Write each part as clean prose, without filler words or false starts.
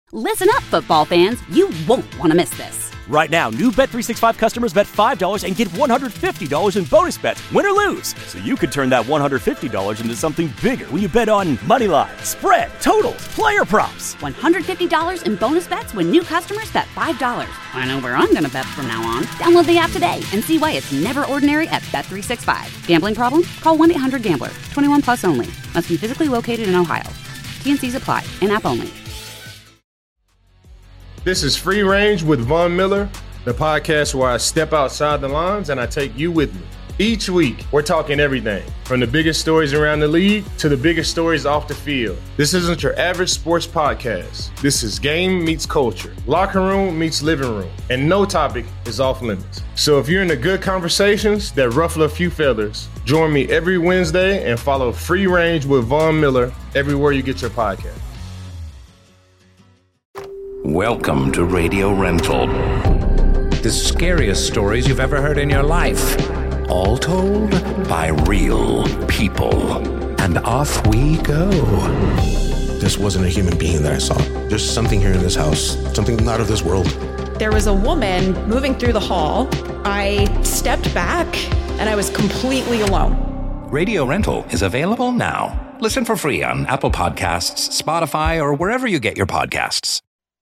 Listen up, football fans. You won't want to miss this. Right now, new Bet365 customers bet $5 and get $150 in bonus bets, win or lose. So you could turn that $150 into something bigger when you bet on money line, spread, totals, player props. $150 in bonus bets when new customers bet $5. I know where I'm going to bet from now on. Download the app today and see why it's never ordinary at Bet365. Gambling problem? Call 1-800-GAMBLER. 21 plus only. Must be physically located in Ohio. T&Cs apply. In-app only. This is Free Range with Von Miller, the podcast where I step outside the lines and I take you with me. Each week, we're talking everything from the biggest stories around the league to the biggest stories off the field. This isn't your average sports podcast. This is game meets culture, locker room meets living room, and no topic is off limits. So if you're into good conversations that ruffle a few feathers, join me every Wednesday and follow Free Range with Von Miller everywhere you get your podcast. Welcome to Radio Rental. The scariest stories you've ever heard in your life. All told by real people. And off we go. This wasn't a human being that I saw. There's something here in this house. Something not of this world. There was a woman moving through the hall. I stepped back and I was completely alone. Radio Rental is available now. Listen for free on Apple Podcasts, Spotify, or wherever you get your podcasts.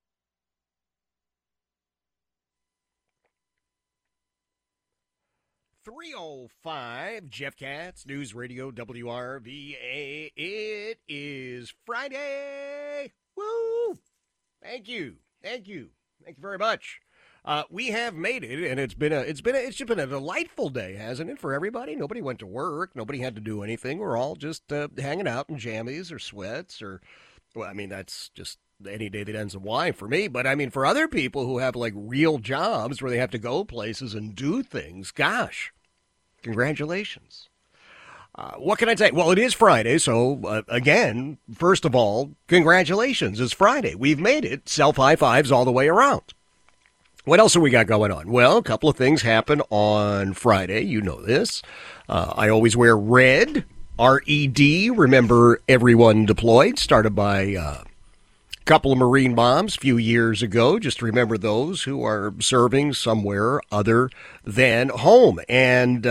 3:05, Jeff Katz, News Radio WRVA. It is Friday. Woo! Thank you very much. We have made it, and it's just been a delightful day, hasn't it, for everybody? Nobody went to work. Nobody had to do anything. We're all just hanging out in jammies or sweats or, well, I mean, that's just any day that ends in Y for me. But, I mean, for other people who have, like, real jobs where they have to go places and do things, gosh, congratulations. What can I say? Well, it is Friday, so, again, first of all, congratulations. It's Friday. We've made it. Self-high fives all the way around. What else have we got going on? Well, a couple of things happen on Friday. You know this. I always wear red, R-E-D. Remember Everyone Deployed, started by a couple of Marine moms a few years ago. Just remember those who are serving somewhere other than home. And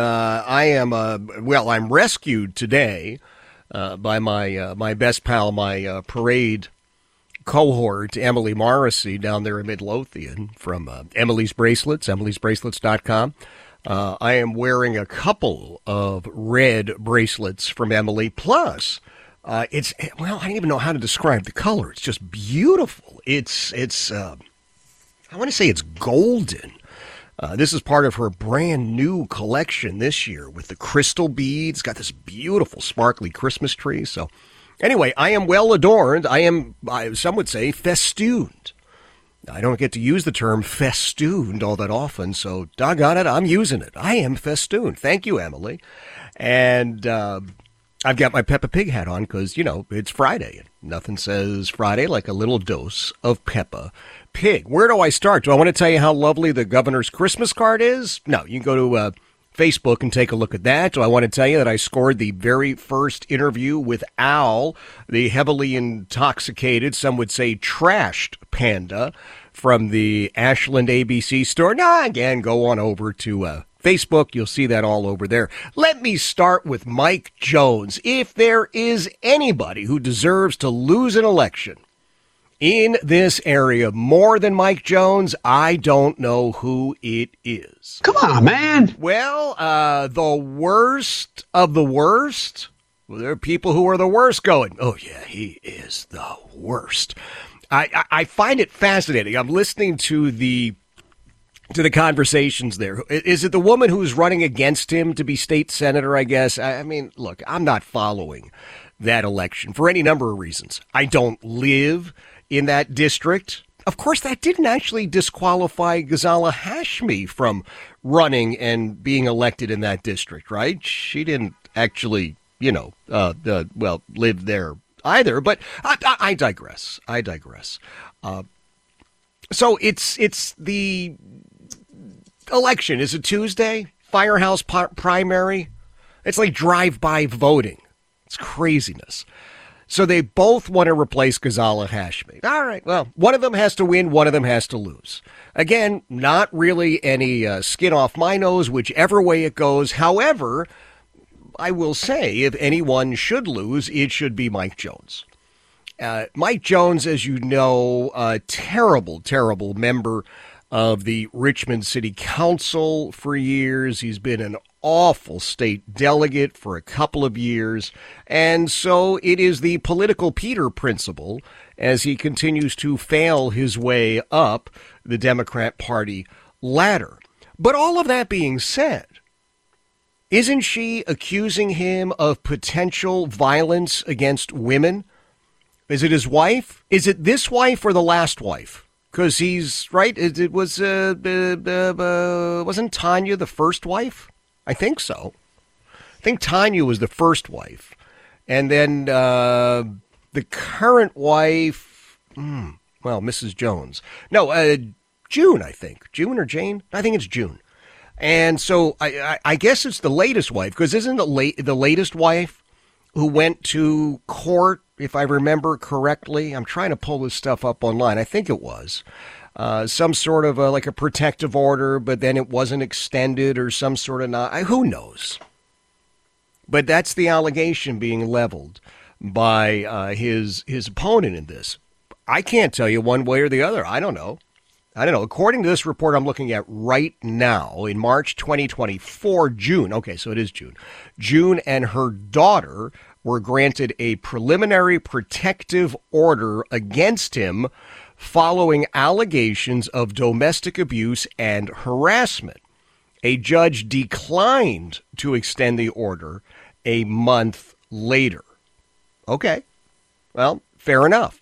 I'm rescued today by my best pal, my parade cohort, Emily Morrissey, down there in Midlothian from Emily's Bracelets, emilysbracelets.com. I am wearing a couple of red bracelets from Emily. Plus, I don't even know how to describe the color. It's just beautiful. It's I want to say it's golden. This is part of her brand new collection this year with the crystal beads. Got this beautiful sparkly Christmas tree. So anyway, I am well adorned. Some would say, festooned. I don't get to use the term festooned all that often, so doggone it, I'm using it. I am festooned. Thank you, Emily. And I've got my Peppa Pig hat on because, it's Friday. Nothing says Friday like a little dose of Peppa Pig. Where do I start? Do I want to tell you how lovely the governor's Christmas card is? No, you can go to Facebook and take a look at that. Do I want to tell you that I scored the very first interview with Al, the heavily intoxicated, some would say trashed panda from the Ashland ABC store? No, again, go on over to Facebook. You'll see that all over there. Let me start with Mike Jones. If there is anybody who deserves to lose an election in this area more than Mike Jones, I don't know who it is. Come on, man. Well, the worst of the worst. Well, there are people who are the worst going, oh, yeah, he is the worst. I find it fascinating. I'm listening to the conversations there. Is it the woman who's running against him to be state senator, I guess? I mean, look, I'm not following that election for any number of reasons. I don't live in that district. Of course, that didn't actually disqualify Ghazala Hashmi from running and being elected in that district, right? She didn't actually, live there either. But I digress. So it's the election. Is it Tuesday? Firehouse primary? It's like drive-by voting. It's craziness. So they both want to replace Ghazala Hashmi. All right, well, one of them has to win, one of them has to lose. Again, not really any skin off my nose, whichever way it goes. However, I will say, if anyone should lose, it should be Mike Jones. Mike Jones, as you know, a terrible, terrible member of the Richmond City Council for years. He's been an awful state delegate for a couple of years. And so it is the political Peter principle as he continues to fail his way up the Democrat Party ladder. But all of that being said, isn't she accusing him of potential violence against women? Is it his wife? Is it this wife or the last wife? Because he's right. It was wasn't Tanya the first wife? I think so. I think Tanya was the first wife. And then the current wife, Mrs. Jones. No, June, I think. June or Jane? I think it's June. And so I guess it's the latest wife, because isn't the latest wife who went to court, if I remember correctly? I'm trying to pull this stuff up online. I think it was. Some sort of like a protective order, but then it wasn't extended or some sort of who knows? But that's the allegation being leveled by his opponent in this. I can't tell you one way or the other. I don't know. According to this report I'm looking at right now, in March 2024, June. Okay, so it is June. June and her daughter were granted a preliminary protective order against him following allegations of domestic abuse and harassment. A judge declined to extend the order a month later. Okay, well, fair enough.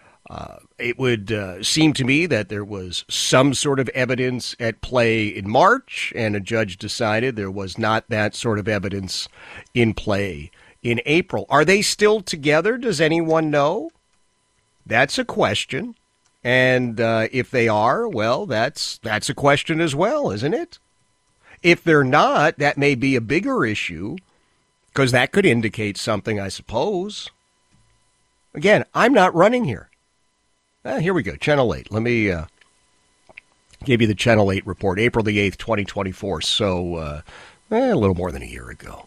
It would seem to me that there was some sort of evidence at play in March, and a judge decided there was not that sort of evidence in play in April. Are they still together? Does anyone know? That's a question. And if they are, well, that's a question as well, isn't it? If they're not, that may be a bigger issue, because that could indicate something, I suppose. Again, I'm not running here. Here we go, Channel 8. Let me give you the Channel 8 report, April the 8th, 2024, so a little more than a year ago.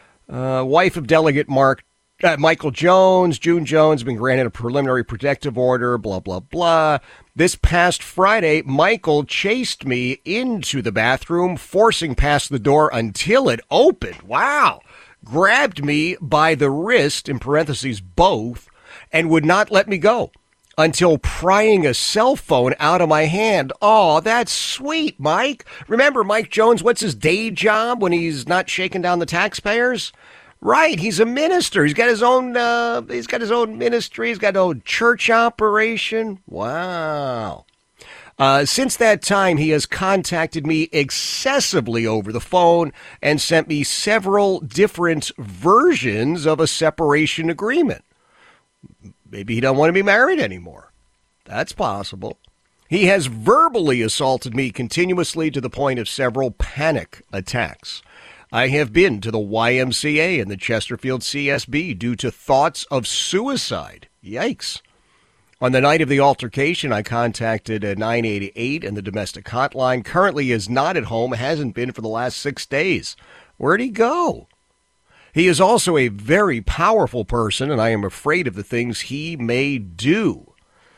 Wife of Delegate Michael Jones, June Jones, has been granted a preliminary protective order, blah, blah, blah. This past Friday, Michael chased me into the bathroom, forcing past the door until it opened. Wow. Grabbed me by the wrist, in parentheses, both, and would not let me go until prying a cell phone out of my hand. Oh, that's sweet, Mike. Remember Mike Jones, what's his day job when he's not shaking down the taxpayers? Right, he's a minister. He's got his own ministry. He's got his own church operation. Wow. Since that time, he has contacted me excessively over the phone and sent me several different versions of a separation agreement. Maybe he don't want to be married anymore. That's possible. He has verbally assaulted me continuously to the point of several panic attacks. I have been to the YMCA and the Chesterfield CSB due to thoughts of suicide. Yikes. On the night of the altercation, I contacted 988 and the domestic hotline. Currently is not at home, hasn't been for the last 6 days. Where'd he go? He is also a very powerful person, and I am afraid of the things he may do.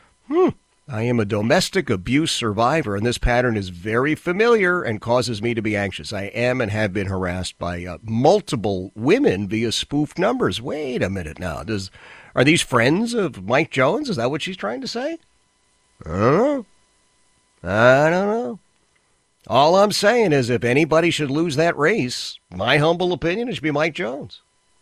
I am a domestic abuse survivor, and this pattern is very familiar and causes me to be anxious. I am and have been harassed by multiple women via spoofed numbers. Wait a minute now. Are these friends of Mike Jones? Is that what she's trying to say? I don't know. All I'm saying is if anybody should lose that race, my humble opinion, it should be Mike Jones.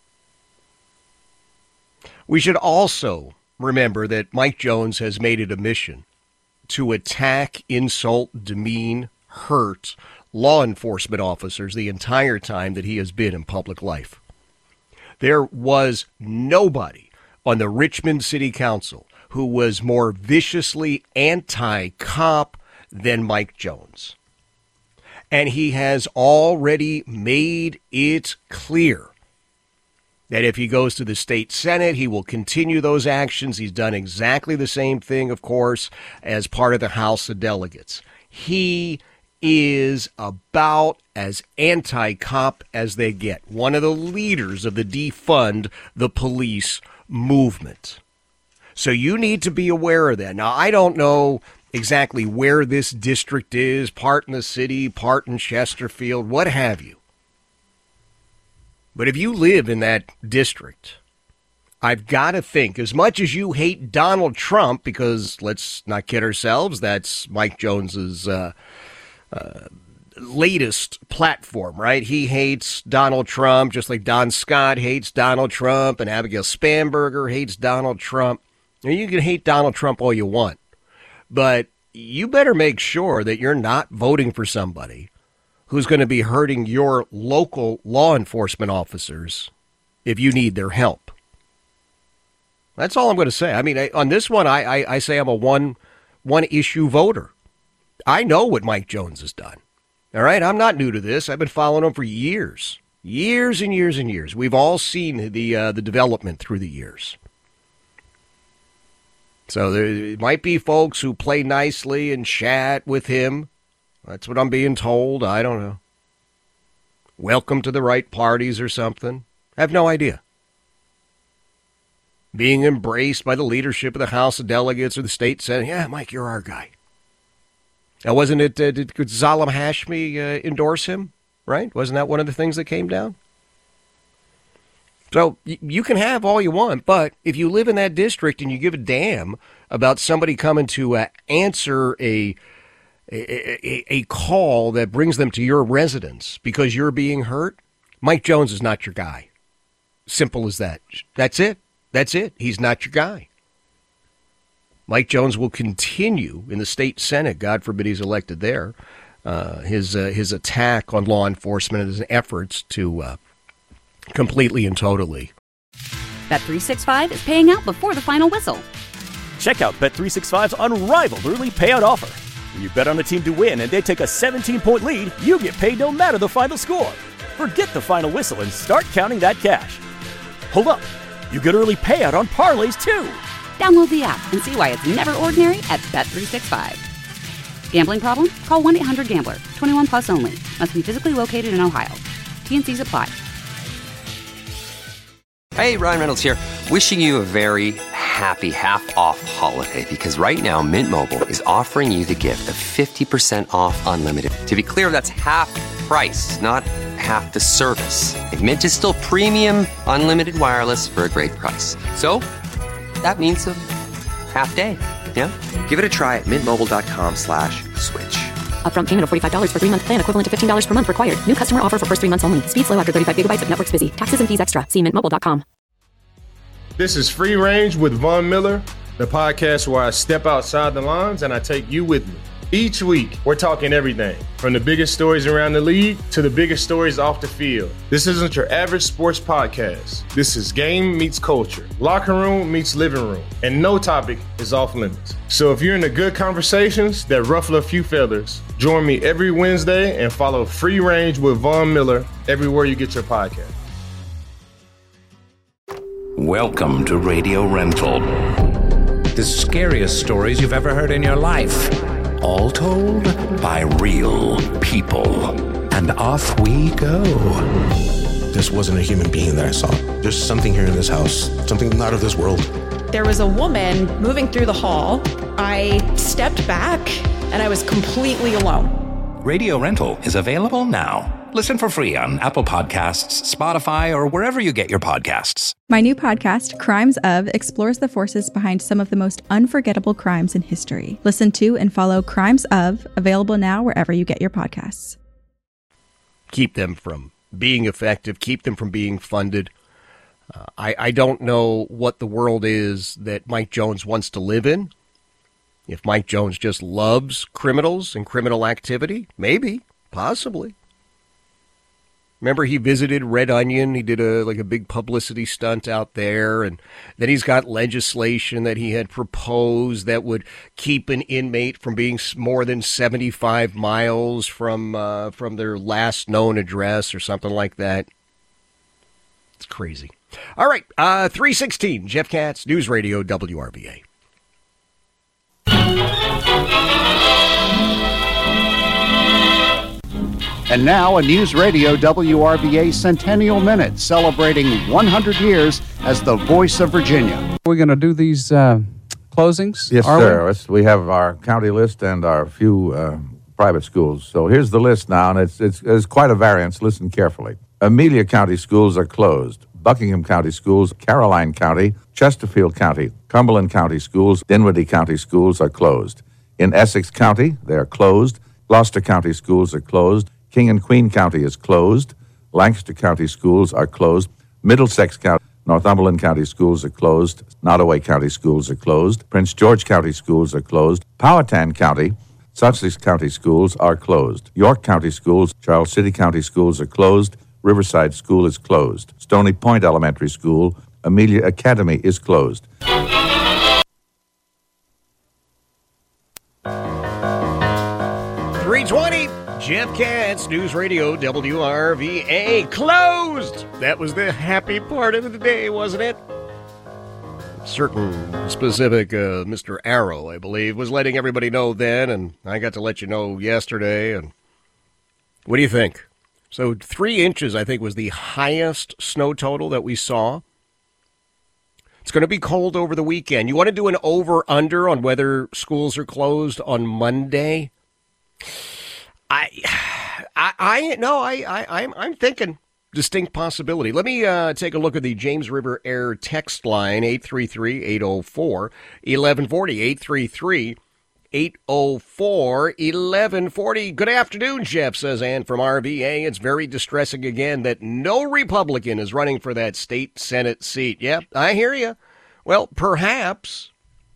We should also remember that Mike Jones has made it a mission to attack, insult, demean, hurt law enforcement officers the entire time that he has been in public life. There was nobody on the Richmond City Council who was more viciously anti-cop than Mike Jones. And he has already made it clear that if he goes to the state Senate, he will continue those actions. He's done exactly the same thing, of course, as part of the House of Delegates. He is about as anti-cop as they get. One of the leaders of the defund the police movement. So you need to be aware of that. Now, I don't know exactly where this district is, part in the city, part in Chesterfield, what have you. But if you live in that district, I've got to think, as much as you hate Donald Trump, because let's not kid ourselves, that's Mike Jones's latest platform, right? He hates Donald Trump, just like Don Scott hates Donald Trump, and Abigail Spanberger hates Donald Trump. And you can hate Donald Trump all you want, but you better make sure that you're not voting for somebody who's going to be hurting your local law enforcement officers if you need their help. That's all I'm going to say. I mean, on this one, I say I'm a one-issue voter. I know what Mike Jones has done. All right, I'm not new to this. I've been following him for years and years and years. We've all seen the development through the years. So there might be folks who play nicely and chat with him. That's what I'm being told. I don't know. Welcome to the right parties or something. I have no idea. Being embraced by the leadership of the House of Delegates or the state Senate. Yeah, Mike, you're our guy. Now, wasn't it, did Zalem Hashmi endorse him, right? Wasn't that one of the things that came down? So you can have all you want, but if you live in that district and you give a damn about somebody coming to answer a call that brings them to your residence because you're being hurt, Mike Jones is not your guy. Simple as that. That's it. That's it. He's not your guy. Mike Jones will continue in the state Senate, God forbid he's elected there, his attack on law enforcement and his efforts to completely and totally. Bet365 is paying out before the final whistle. Check out Bet365's unrivaled early payout offer. When you bet on a team to win and they take a 17-point lead, you get paid no matter the final score. Forget the final whistle and start counting that cash. Hold up. You get early payout on parlays, too. Download the app and see why it's never ordinary at Bet365. Gambling problem? Call 1-800-GAMBLER. 21 plus only. Must be physically located in Ohio. T&Cs apply. Hey, Ryan Reynolds here. Wishing you a very happy half-off holiday because right now Mint Mobile is offering you the gift of 50% off unlimited. To be clear, that's half price, not half the service. And Mint is still premium unlimited wireless for a great price. So that means a half day. Yeah? Give it a try at mintmobile.com/switch. Upfront payment of $45 for 3-month plan equivalent to $15 per month required. New customer offer for first 3 months only. Speed slow after 35 gigabytes if network's busy. Taxes and fees extra. See mintmobile.com. This is Free Range with Von Miller, the podcast where I step outside the lines and I take you with me. Each week, we're talking everything from the biggest stories around the league to the biggest stories off the field. This isn't your average sports podcast. This is game meets culture, locker room meets living room, and no topic is off limits. So if you're into good conversations that ruffle a few feathers, join me every Wednesday and follow Free Range with Von Miller everywhere you get your podcast. Welcome to Radio Rental. The scariest stories you've ever heard in your life. All told by real people. And off we go. This wasn't a human being that I saw. There's something here in this house, something not of this world. There was a woman moving through the hall. I stepped back and I was completely alone. Radio Rental is available now. Listen for free on Apple Podcasts, Spotify, or wherever you get your podcasts. My new podcast, Crimes Of, explores the forces behind some of the most unforgettable crimes in history. Listen to and follow Crimes Of, available now wherever you get your podcasts. Keep them from being effective, keep them from being funded. I don't know what the world is that Mike Jones wants to live in. If Mike Jones just loves criminals and criminal activity, maybe, possibly. Remember, he visited Red Onion. He did a big publicity stunt out there, and then he's got legislation that he had proposed that would keep an inmate from being more than 75 miles from their last known address or something like that. It's crazy. All right, 3:16, Jeff Katz, News Radio WRVA. And now a News Radio WRVA Centennial Minute, celebrating 100 years as the voice of Virginia. We're going to do these closings? Yes, sir. We have our county list and our few private schools. So here's the list now, and it's quite a variance. Listen carefully. Amelia County schools are closed. Buckingham County schools, Caroline County, Chesterfield County, Cumberland County schools, Dinwiddie County schools are closed. In Essex County, they are closed. Gloucester County schools are closed. King and Queen County is closed. Lancaster County schools are closed. Middlesex County, Northumberland County schools are closed. Nottoway County schools are closed. Prince George County schools are closed. Powhatan County, Sussex County schools are closed. York County schools, Charles City County schools are closed. Riverside School is closed. Stony Point Elementary School, Amelia Academy is closed. 3:20, Jeff Katz, News Radio WRVA, closed. That was the happy part of the day, wasn't it? Certain specific Mr. Arrow, I believe, was letting everybody know then, and I got to let you know yesterday. And what do you think? So 3 inches, I think, was the highest snow total that we saw. It's going to be cold over the weekend. You want to do an over-under on whether schools are closed on Monday? I'm thinking distinct possibility. Let me take a look at the James River Air text line, 833-804-1140, 833-804-1140. Good afternoon, Jeff, says Ann from RVA. It's very distressing again that no Republican is running for that state Senate seat. Yep, I hear you. Well, perhaps,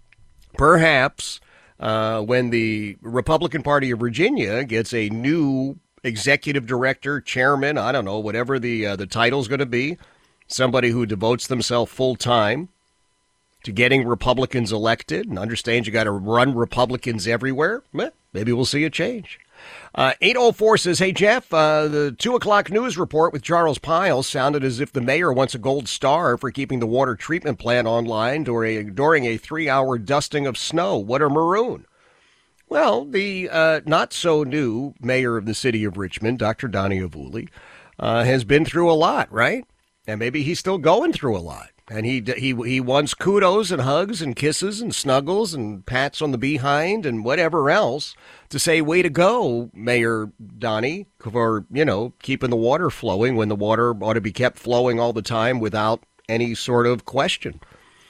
when the Republican Party of Virginia gets a new executive director, chairman, I don't know, whatever the title's going to be, somebody who devotes themselves full-time to getting Republicans elected and understands you got to run Republicans everywhere, maybe we'll see a change. 804 says, hey, Jeff, the 2 o'clock news report with Charles Pyle sounded as if the mayor wants a gold star for keeping the water treatment plant online during a 3-hour dusting of snow. What a maroon. Well, the not-so-new mayor of the city of Richmond, Dr. Donnie Avuli, has been through a lot, right? And maybe he's still going through a lot. And he wants kudos and hugs and kisses and snuggles and pats on the behind and whatever else to say, way to go, Mayor Donnie, for, keeping the water flowing when the water ought to be kept flowing all the time without any sort of question.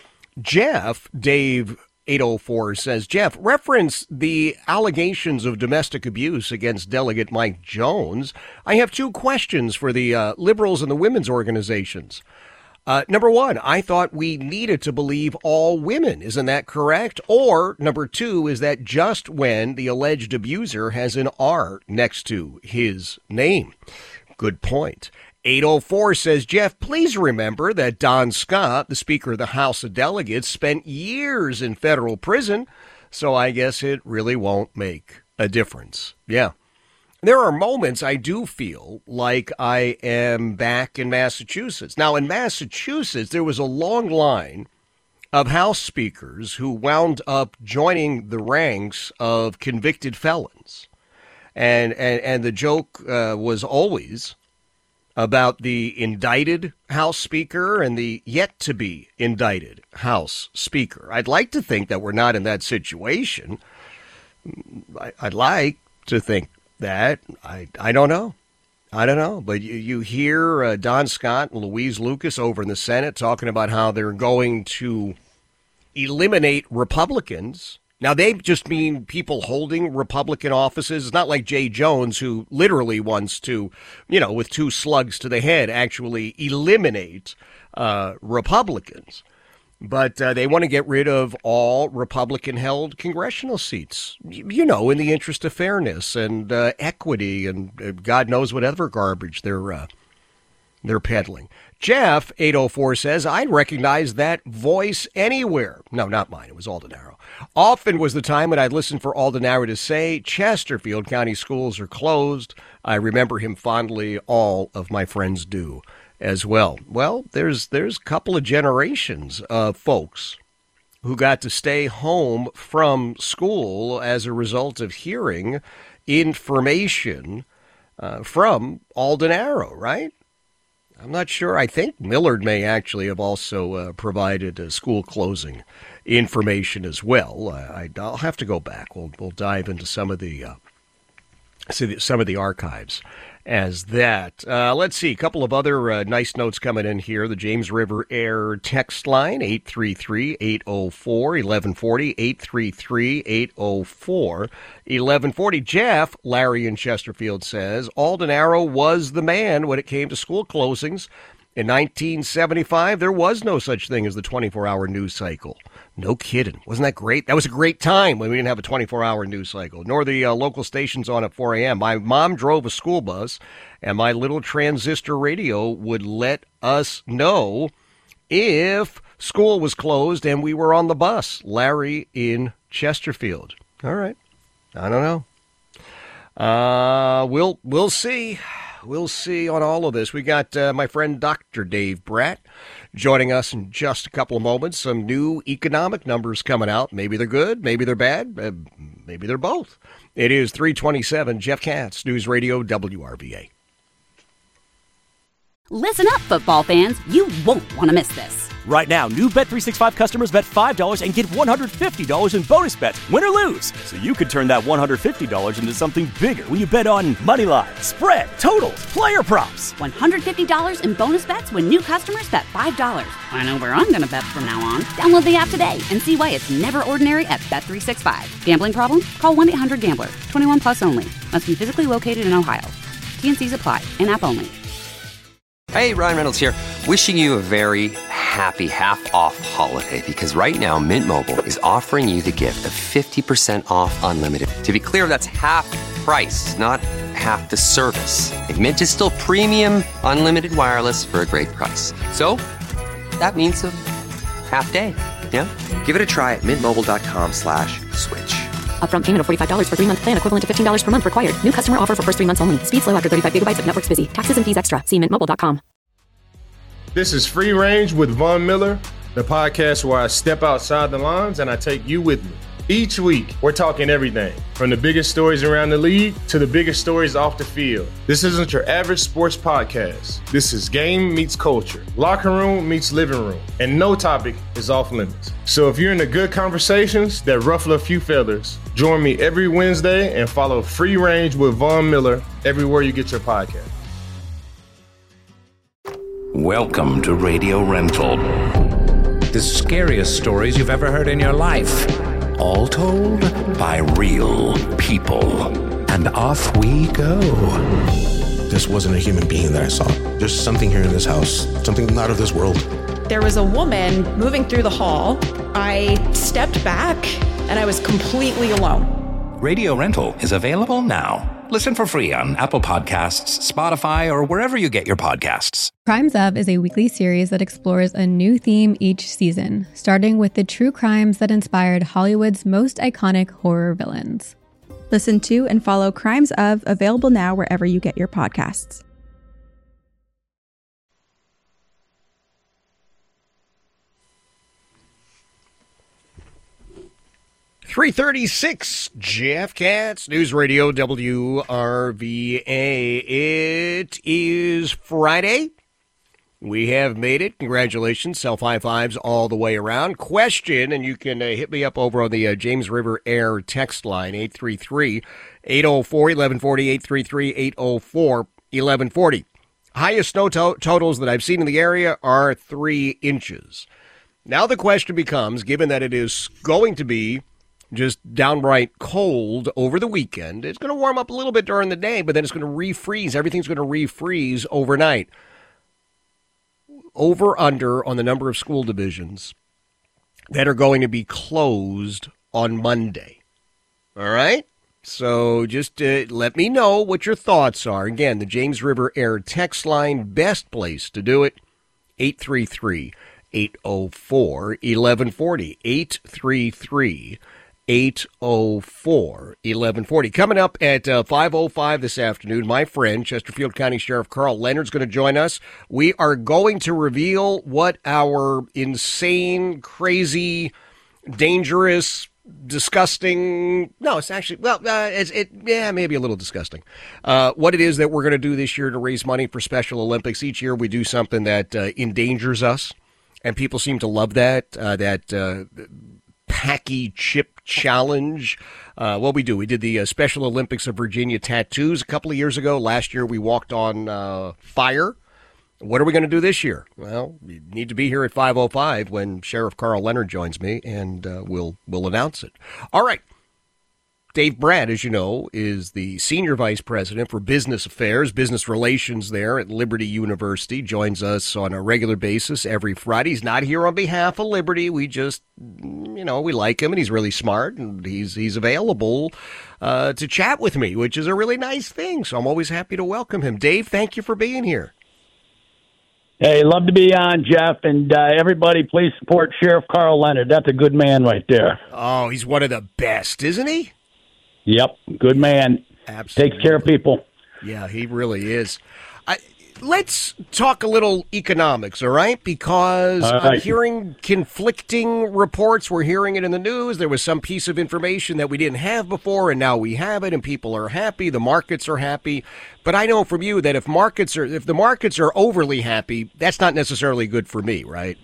Jeff, Dave 804 says, Jeff, reference the allegations of domestic abuse against Delegate Mike Jones. I have 2 questions for the liberals and the women's organizations. Number 1, I thought we needed to believe all women. Isn't that correct? Or number 2, is that just when the alleged abuser has an R next to his name? Good point. 804 says, Jeff, please remember that Don Scott, the Speaker of the House of Delegates, spent years in federal prison, so I guess it really won't make a difference. Yeah. There are moments I do feel like I am back in Massachusetts. Now, in Massachusetts, there was a long line of House speakers who wound up joining the ranks of convicted felons. And the joke was always about the indicted House Speaker and the yet-to-be indicted House Speaker. I'd like to think that we're not in that situation. I'd like to think that. I don't know. But you hear Don Scott and Louise Lucas over in the Senate talking about how they're going to eliminate Republicans. Now, they just mean people holding Republican offices. It's not like Jay Jones, who literally wants to, with 2 slugs to the head, actually eliminate Republicans. But they want to get rid of all Republican-held congressional seats, in the interest of fairness and equity and God knows whatever garbage they're peddling. Jeff, 804, says, I'd recognize that voice anywhere. No, not mine. It was Alden Arrow. Often was the time when I'd listen for Alden Arrow to say, Chesterfield County schools are closed. I remember him fondly. All of my friends do. as well. Well, there's a couple of generations of folks who got to stay home from school as a result of hearing information from Alden Arrow, right? I'm not sure. I think Millard may actually have also provided school closing information as well. I'll have to go back. We'll dive into some of the archives as that. Let's see, a couple of other nice notes coming in here. The James River Air text line, 833-804-1140, 833-804-1140. Jeff, Larry in Chesterfield says, Alden Arrow was the man when it came to school closings. In 1975, there was no such thing as the 24-hour news cycle. No kidding. Wasn't that great? That was a great time when we didn't have a 24-hour news cycle, nor the local stations on at 4 a.m. My mom drove a school bus, and my little transistor radio would let us know if school was closed and we were on the bus. Larry in Chesterfield. All right. I don't know. We'll see. We'll see on all of this. We got my friend Dr. Dave Bratt joining us in just a couple of moments. Some new economic numbers coming out. Maybe they're good, maybe they're bad, maybe they're both. It is 3:27. Jeff Katz, News Radio WRVA. Listen up, football fans. You won't want to miss this. Right now, new Bet365 customers bet $5 and get $150 in bonus bets, win or lose. So you could turn that $150 into something bigger when you bet on moneyline, spread, totals, player props. $150 in bonus bets when new customers bet $5. I know where I'm going to bet from now on. Download the app today and see why it's never ordinary at Bet365. Gambling problem? Call 1-800-GAMBLER. 21 plus only. Must be physically located in Ohio. T&Cs apply. In-app only. Hey, Ryan Reynolds here. Wishing you a very happy half-off holiday, because right now Mint Mobile is offering you the gift of 50% off unlimited. To be clear, that's half price, not half the service. And Mint is still premium unlimited wireless for a great price. So that means a half day. Yeah? Give it a try at mintmobile.com/switch. Upfront payment of $45 for 3-month plan, equivalent to $15 per month required. New customer offer for first 3 months only. Speed slow after 35 gigabytes if network's busy. Taxes and fees extra. See mintmobile.com. This is Free Range with Von Miller, the podcast where I step outside the lines and I take you with me. Each week, we're talking everything from the biggest stories around the league to the biggest stories off the field. This isn't your average sports podcast. This is game meets culture, locker room meets living room, and no topic is off limits. So if you're into good conversations that ruffle a few feathers, join me every Wednesday and follow Free Range with Von Miller everywhere you get your podcast. Welcome to Radio Rental. The scariest stories you've ever heard in your life. All told by real people. And off we go. This wasn't a human being that I saw. There's something here in this house, something not of this world. There was a woman moving through the hall. I stepped back and I was completely alone. Radio Rental is available now. Listen for free on Apple Podcasts, Spotify, or wherever you get your podcasts. Crimes Of is a weekly series that explores a new theme each season, starting with the true crimes that inspired Hollywood's most iconic horror villains. Listen to and follow Crimes Of, available now wherever you get your podcasts. .336, Jeff Katz, News Radio WRVA. It is Friday. We have made it. Congratulations. Self high fives all the way around. Question, and you can hit me up over on the James River Air text line, 833-804-1140, 833-804-1140. Highest snow totals that I've seen in the area are 3 inches. Now the question becomes, given that it is going to be just downright cold over the weekend, it's going to warm up a little bit during the day, but then it's going to refreeze. Everything's going to refreeze overnight. Over, under on the number of school divisions that are going to be closed on Monday. All right? So just let me know what your thoughts are. Again, the James River Air text line, best place to do it, 833-804-1140, 804-1140. Coming up at 5:05 this afternoon, my friend, Chesterfield County Sheriff Carl Leonard's going to join us. We are going to reveal what our insane, crazy, dangerous, disgusting, no, it's actually, well, maybe a little disgusting, what it is that we're going to do this year to raise money for Special Olympics. Each year we do something that endangers us, and people seem to love that, Packy Chip Challenge. What we do, we did the Special Olympics of Virginia tattoos a couple of years ago. Last year we walked on fire. What are we going to do this year? Well, you need to be here at 5:05 when Sheriff Carl Leonard joins me, and we'll announce it. All right. Dave Brad, as you know, is the Senior Vice President for Business Affairs, Business Relations there at Liberty University, joins us on a regular basis every Friday. He's not here on behalf of Liberty. We just, we like him, and he's really smart, and he's available to chat with me, which is a really nice thing. So I'm always happy to welcome him. Dave, thank you for being here. Hey, love to be on, Jeff, and everybody please support Sheriff Carl Leonard. That's a good man right there. Oh, he's one of the best, isn't he? Yep, good man. Absolutely. Takes care of people. Yeah, he really is. Let's talk a little economics, all right? Because I'm hearing conflicting reports. We're hearing it in the news. There was some piece of information that we didn't have before, and now we have it, and people are happy. The markets are happy. But I know from you that if the markets are overly happy, that's not necessarily good for me, right?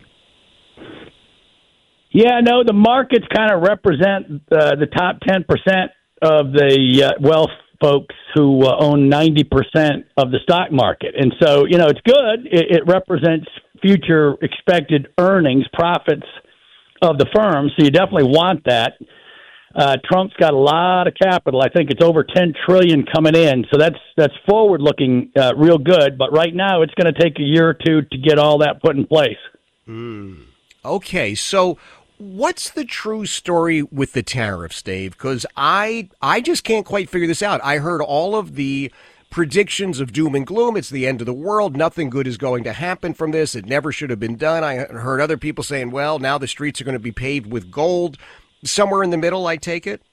Yeah, no, the markets kind of represent the top 10% of the wealth folks who own 90% of the stock market. And so, it's good. It represents future expected earnings, profits of the firm. So you definitely want that. Trump's got a lot of capital. I think it's over $10 trillion coming in. So that's forward looking real good. But right now it's going to take a year or two to get all that put in place. Okay. So what's the true story with the tariffs, Dave? Because I just can't quite figure this out. I heard all of the predictions of doom and gloom. It's the end of the world. Nothing good is going to happen from this. It never should have been done. I heard other people saying, well, now the streets are going to be paved with gold. Somewhere in the middle, I take it?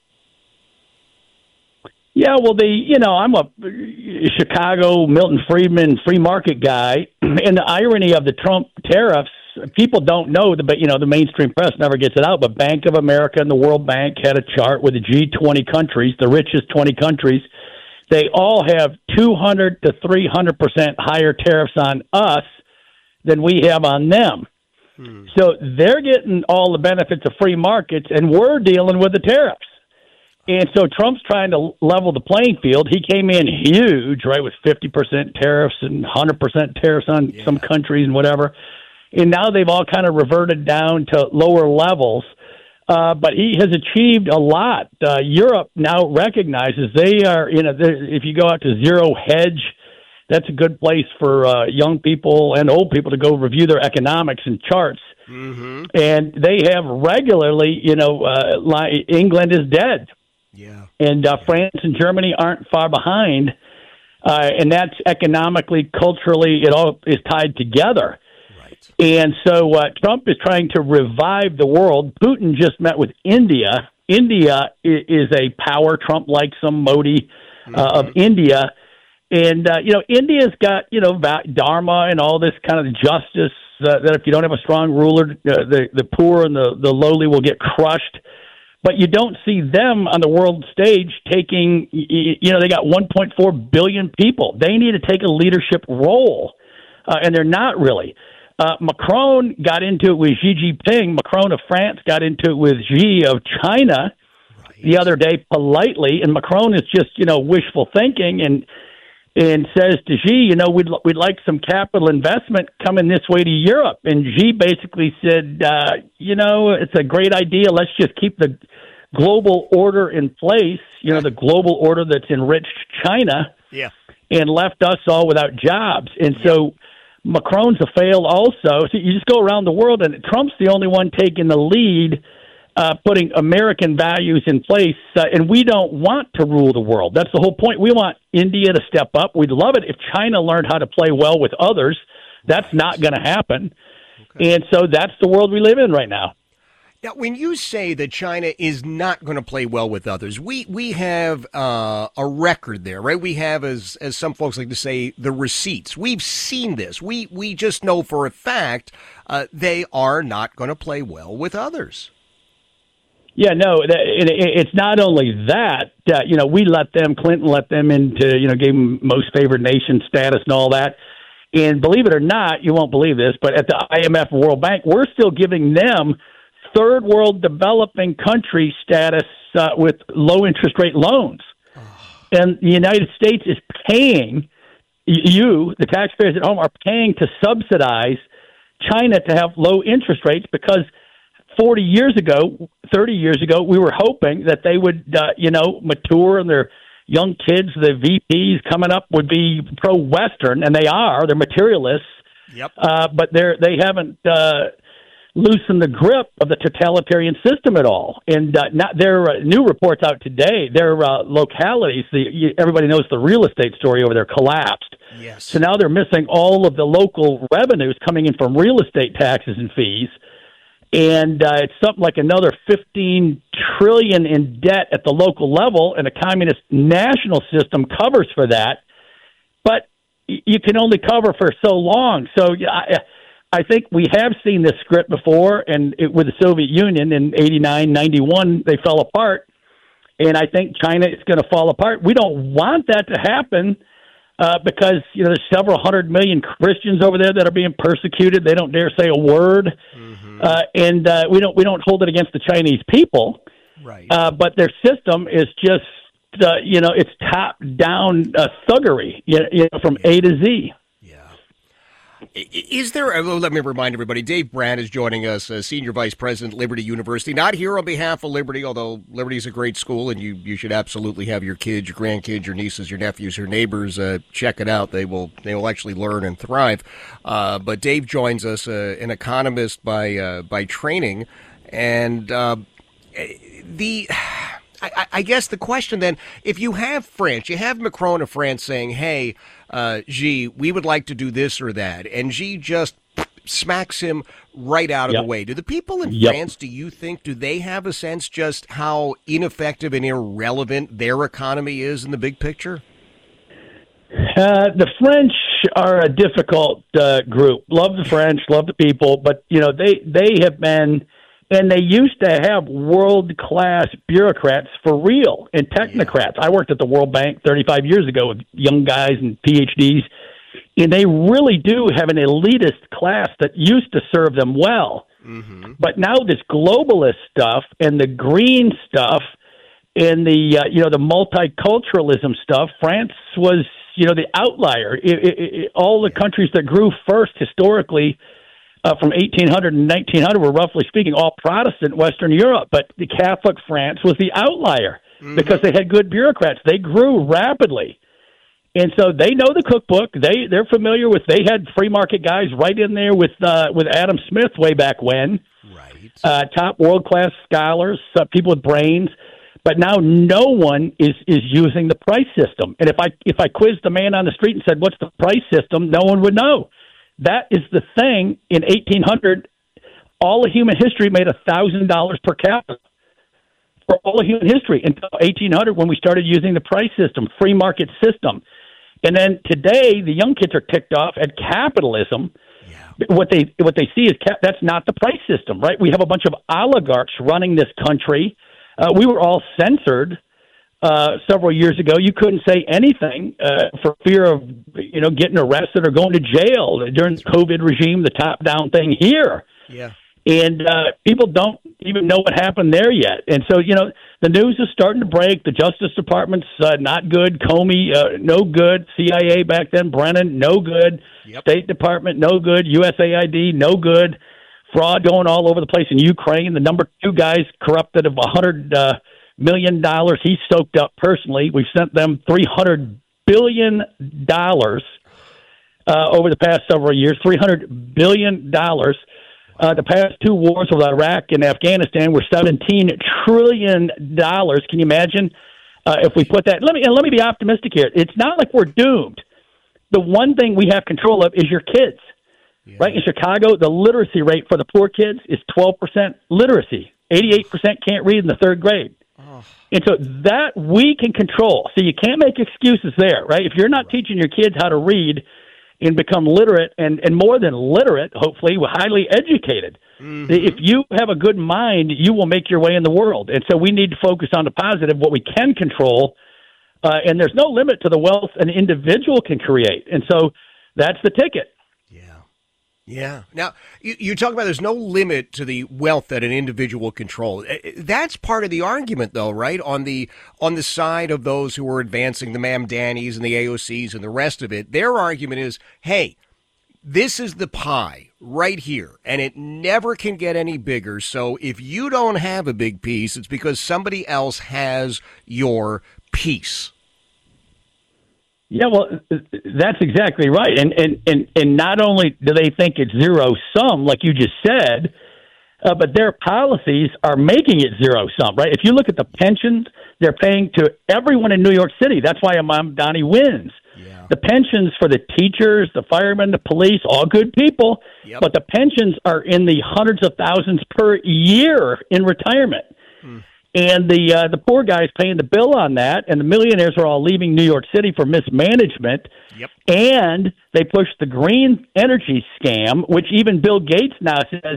Yeah, well, I'm a Chicago, Milton Friedman free market guy. And the irony of the Trump tariffs, people don't know, but the mainstream press never gets it out, but Bank of America and the World Bank had a chart with the G20 countries, the richest 20 countries. They all have 200 to 300% higher tariffs on us than we have on them. So they're getting all the benefits of free markets, and we're dealing with the tariffs. And so Trump's trying to level the playing field. He came in huge, right, with 50% tariffs and 100% tariffs on some countries and whatever. And now they've all kind of reverted down to lower levels. But he has achieved a lot. Europe now recognizes they are, if you go out to zero hedge, that's a good place for young people and old people to go review their economics and charts. Mm-hmm. And they have regularly, England is dead. Yeah. And France and Germany aren't far behind. And that's economically, culturally, it all is tied together. And so Trump is trying to revive the world. Putin just met with India. India is a power. Trump likes some Modi of India. And, India's got, Dharma and all this kind of justice that if you don't have a strong ruler, the poor and the lowly will get crushed. But you don't see them on the world stage taking, they got 1.4 billion people. They need to take a leadership role, and they're not really. Macron got into it with Xi Jinping. Macron of France got into it with Xi of China the other day politely, and Macron is just, wishful thinking and says to Xi, we'd like some capital investment coming this way to Europe. And Xi basically said, it's a great idea. Let's just keep the global order in place, the global order that's enriched China and left us all without jobs. And so Macron's a fail also. So you just go around the world, and Trump's the only one taking the lead, putting American values in place, and we don't want to rule the world. That's the whole point. We want India to step up. We'd love it if China learned how to play well with others. That's not going to happen. Okay. And so that's the world we live in right now. Now, when you say that China is not going to play well with others, we have a record there, right? We have, as some folks like to say, the receipts. We've seen this. We just know for a fact they are not going to play well with others. Yeah, no, it's not only that. We let them, Clinton let them into, gave them most favored nation status and all that. And believe it or not, you won't believe this, but at the IMF and World Bank, we're still giving them third world developing country status with low interest rate loans. And the United States is paying, the taxpayers at home, are paying to subsidize China to have low interest rates because 30 years ago, we were hoping that they would, mature and their young kids, the VPs coming up, would be pro-Western, and they are. They're materialists. Yep. But they haven't loosened the grip of the totalitarian system at all. And their new reports out today, their localities, everybody knows the real estate story over there collapsed. Yes. So now they're missing all of the local revenues coming in from real estate taxes and fees. And it's something like another $15 trillion in debt at the local level, and a communist national system covers for that. But you can only cover for so long. So I think we have seen this script before, and with the Soviet Union in 89, 91, they fell apart. And I think China is going to fall apart. We don't want that to happen because there's several 100 million Christians over there that are being persecuted. They don't dare say a word. And we don't hold it against the Chinese people, right? But their system is just, it's top-down thuggery, from A to Z. Is there, let me remind everybody, Dave Brandt is joining us, Senior Vice President, Liberty University. Not here on behalf of Liberty, although Liberty is a great school, and you should absolutely have your kids, your grandkids, your nieces, your nephews, your neighbors check it out. They will actually learn and thrive. But Dave joins us, an economist by training, and I guess the question then, if you have France, you have Macron of France saying, hey, Xi, we would like to do this or that, and Xi just smacks him right out of the way. Do the people in France, do you think, do they have a sense just how ineffective and irrelevant their economy is in the big picture? The French are a difficult group. Love the French, love the people, but, they have been... And they used to have world-class bureaucrats for real and technocrats. I worked at the World Bank 35 years ago with young guys and PhDs, and they really do have an elitist class that used to serve them well. Mm-hmm. But now this globalist stuff and the green stuff and the multiculturalism stuff, France was, the outlier. All the countries that grew first historically from 1800 and 1900 were, roughly speaking, all Protestant Western Europe, but the Catholic France was the outlier because they had good bureaucrats. They grew rapidly, and so they know the cookbook. They're familiar with. They had free market guys right in there with Adam Smith way back when, right? Top world class scholars, people with brains. But now no one is using the price system. And if I quizzed the man on the street and said, "What's the price system?" no one would know. That is the thing. In 1800, all of human history made $1,000 per capita for all of human history until 1800 when we started using the price system, free market system. And then today, the young kids are ticked off at capitalism. Yeah. What they see is that's not the price system, right? We have a bunch of oligarchs running this country. We were all censored several years ago. You couldn't say anything for fear of getting arrested or going to jail during the COVID regime, the top-down thing here. Yeah. And people don't even know what happened there yet. And so, the news is starting to break. The Justice Department's not good. Comey, no good. CIA back then, Brennan, no good. Yep. State Department, no good. USAID, no good. Fraud going all over the place in Ukraine. The number 2 guys corrupted of $100 million he soaked up personally. We've sent them $300 billion over the past several years. $300 billion. The past 2 wars with Iraq and Afghanistan were $17 trillion. Can you imagine if we put that? Let me be optimistic here. It's not like we're doomed. The one thing we have control of is your kids. Right? In Chicago, the literacy rate for the poor kids is 12% literacy. 88% can't read in the third grade. And so that we can control. So you can't make excuses there, right? If you're not teaching your kids how to read and become literate and more than literate, hopefully, highly educated. If you have a good mind, you will make your way in the world. And so we need to focus on the positive, what we can control. And there's no limit to the wealth an individual can create. And so that's the ticket. Yeah. Now, you talk about there's no limit to the wealth that an individual controls. That's part of the argument, though, right? On the side of those who are advancing the Mamdanis and the AOCs and the rest of it, their argument is, hey, this is the pie right here, and it never can get any bigger. So if you don't have a big piece, it's because somebody else has your piece. Yeah, well, that's exactly right. And not only do they think it's zero sum, like you just said, but their policies are making it zero sum, right? If you look at the pensions they're paying to everyone in New York City, that's why Mamdani wins. The pensions for the teachers, the firemen, the police, all good people, but the pensions are in the hundreds of thousands per year in retirement. And the poor guy's paying the bill on that, and the millionaires are all leaving New York City for mismanagement. And they push the green energy scam, which even Bill Gates now says,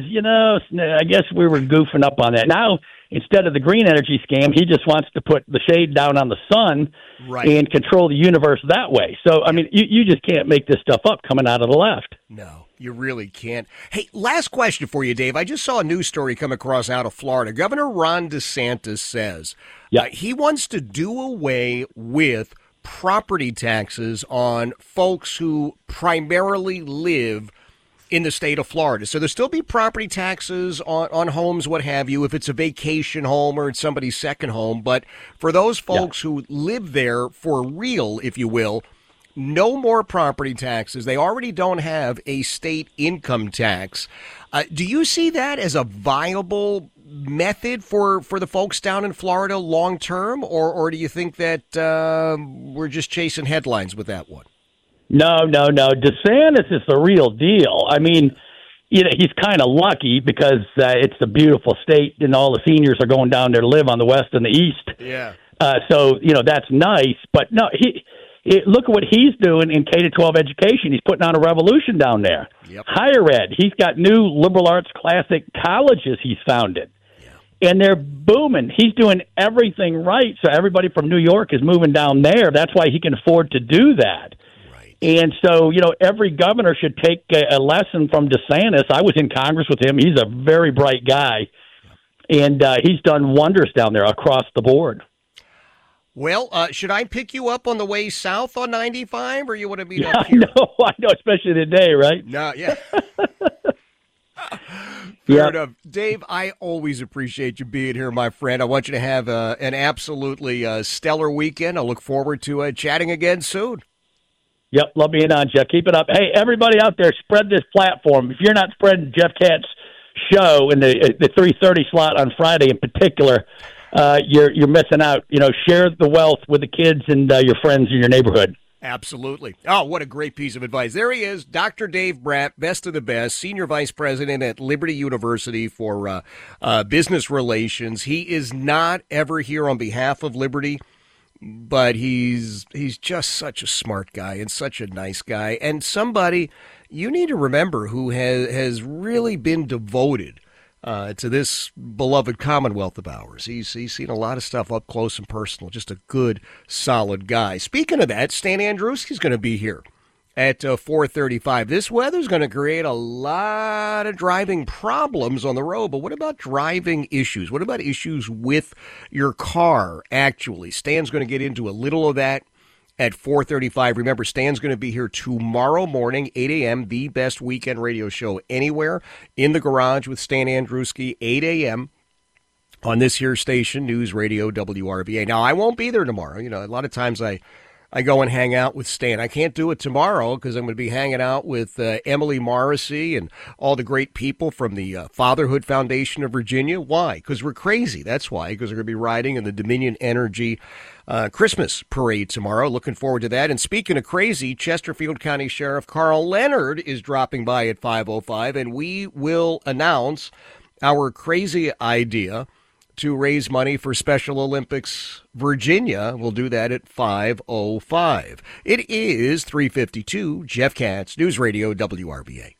I guess we were goofing up on that. Now, instead of the green energy scam, he just wants to put the shade down on the sun and control the universe that way. So, I mean, you just can't make this stuff up coming out of the left. No. You really can't. Hey, last question for you, Dave. I just saw a news story come across out of Florida. Governor Ron DeSantis says he wants to do away with property taxes on folks who primarily live in the state of Florida. So there'll still be property taxes on homes, what have you, if it's a vacation home or it's somebody's second home. But for those folks who live there for real, if you will, no more property taxes. They already don't have a state income tax. Do you see that as a viable method for the folks down in Florida long term, or do you think that we're just chasing headlines with that one? No. DeSantis is the real deal. I mean, he's kind of lucky because it's a beautiful state and all the seniors are going down there to live on the west and the east. Yeah. So, that's nice. But no, look at what he's doing in K-12 education. He's putting on a revolution down there. Higher ed. He's got new liberal arts classic colleges he's founded. And they're booming. He's doing everything right. So everybody from New York is moving down there. That's why he can afford to do that. And so, every governor should take a lesson from DeSantis. I was in Congress with him. He's a very bright guy. And he's done wonders down there across the board. Well, should I pick you up on the way south on 95, or you want to meet up I here? know, especially today, right? No, yeah. Fair enough. Dave, I always appreciate you being here, my friend. I want you to have an absolutely stellar weekend. I look forward to chatting again soon. Yep, love being on, Jeff. Keep it up. Hey, everybody out there, spread this platform. If you're not spreading Jeff Katz' show in the 3:30 slot on Friday in particular, you're missing out. Share the wealth with the kids and your friends in your neighborhood. Absolutely. Oh, what a great piece of advice. There he is, Dr. Dave Brat, best of the best, Senior Vice President at Liberty University for Business Relations. He is not ever here on behalf of Liberty, but he's just such a smart guy and such a nice guy, and somebody you need to remember who has really been devoted to this beloved Commonwealth of ours. He's seen a lot of stuff up close and personal. Just a good, solid guy. Speaking of that, Stan Andruski's going to be here at 4:35. This weather's going to create a lot of driving problems on the road, but what about driving issues? What about issues with your car, actually? Stan's going to get into a little of that at 4:35. Remember, Stan's going to be here tomorrow morning, 8 a.m., the best weekend radio show anywhere, in the garage with Stan Andruski, 8 a.m. on this here station, News Radio WRVA. Now, I won't be there tomorrow. A lot of times I I go and hang out with Stan. I can't do it tomorrow because I'm going to be hanging out with Emily Morrissey and all the great people from the Fatherhood Foundation of Virginia. Why? Because we're crazy. That's why, because we're going to be riding in the Dominion Energy Christmas parade tomorrow. Looking forward to that. And speaking of crazy, Chesterfield County Sheriff Carl Leonard is dropping by at 5:05, and we will announce our crazy idea to raise money for Special Olympics Virginia. We'll do that at 5:05. It is 3:52. Jeff Katz, News Radio WRVA.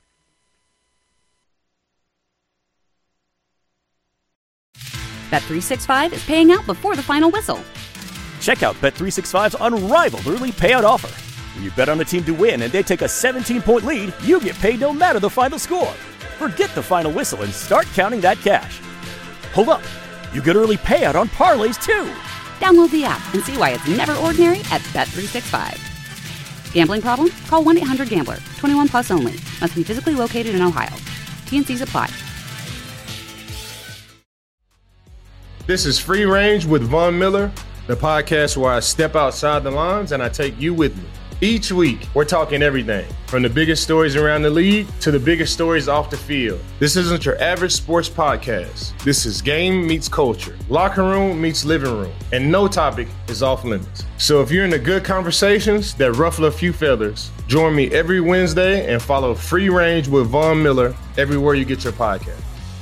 Bet365 is paying out before the final whistle. Check out Bet365's unrivaled early payout offer. When you bet on a team to win and they take a 17-point lead, you get paid no matter the final score. Forget the final whistle and start counting that cash. Hold up. You get early payout on parlays, too. Download the app and see why it's never ordinary at Bet365. Gambling problem? Call 1-800-GAMBLER. 21 plus only. Must be physically located in Ohio. T&Cs apply. This is Free Range with Von Miller, the podcast where I step outside the lines and I take you with me. Each week, we're talking everything from the biggest stories around the league to the biggest stories off the field. This isn't your average sports podcast. This is game meets culture, locker room meets living room, and no topic is off limits. So if you're into good conversations that ruffle a few feathers, join me every Wednesday and follow Free Range with Von Miller everywhere you get your podcast.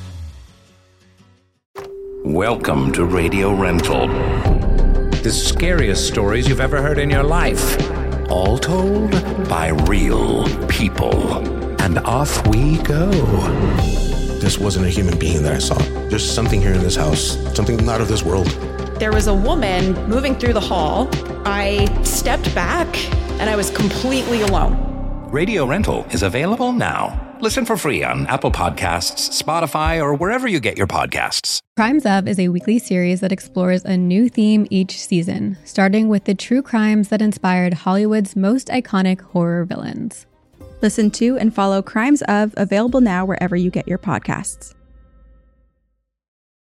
Welcome to Radio Rental. The scariest stories you've ever heard in your life. All told by real people. And off we go. This wasn't a human being that I saw. There's something here in this house, something not of this world. There was a woman moving through the hall. I stepped back and I was completely alone. Radio Rental is available now. Listen for free on Apple Podcasts, Spotify, or wherever you get your podcasts. Crimes Of is a weekly series that explores a new theme each season, starting with the true crimes that inspired Hollywood's most iconic horror villains. Listen to and follow Crimes Of, available now wherever you get your podcasts.